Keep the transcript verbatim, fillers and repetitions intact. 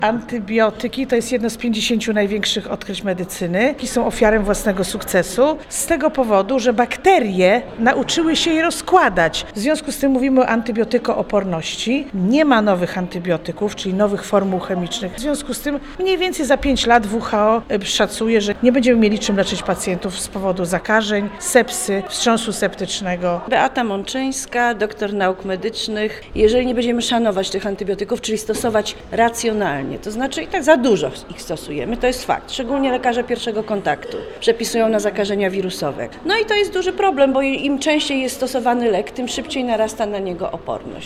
Antybiotyki to jest jedno z pięćdziesięciu największych odkryć medycyny i są ofiarą własnego sukcesu z tego powodu, że bakterie nauczyły się je rozkładać. W związku z tym mówimy o antybiotykooporności. Nie ma nowych antybiotyków, czyli nowych formuł chemicznych. W związku z tym mniej więcej za pięć lat W H O szacuje, że nie będziemy mieli czym leczyć pacjentów z powodu zakażeń, sepsy, wstrząsu septycznego. Beata Mączyńska, doktor nauk medycznych. Jeżeli nie będziemy szanować tych antybiotyków, czyli stosować racjonalnie, to znaczy i tak za dużo ich stosujemy, to jest fakt. Szczególnie lekarze pierwszego kontaktu przepisują na zakażenia wirusowe. No i to jest duży problem, bo im częściej jest stosowany lek, tym szybciej narasta na niego oporność.